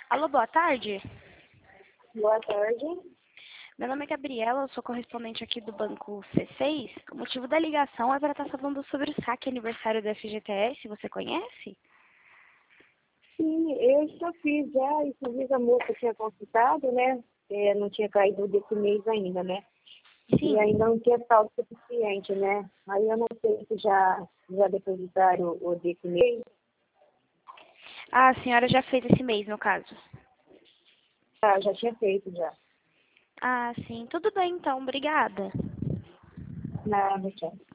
Alô, boa tarde. Boa tarde. Meu nome é Gabriela, eu sou correspondente aqui do Banco C6. O motivo da ligação é para estar falando sobre o saque aniversário da FGTS, você conhece? Sim, eu já fiz já, inclusive a moça tinha consultado, né? Não tinha caído desse mês ainda, né? Sim. E ainda não tinha saldo suficiente, né? Aí eu não sei se já depositaram o desse mês. Ah, a senhora já fez esse mês, no caso. Ah, já tinha feito já. Ah, sim. Tudo bem, então. Obrigada. Nada, tchau.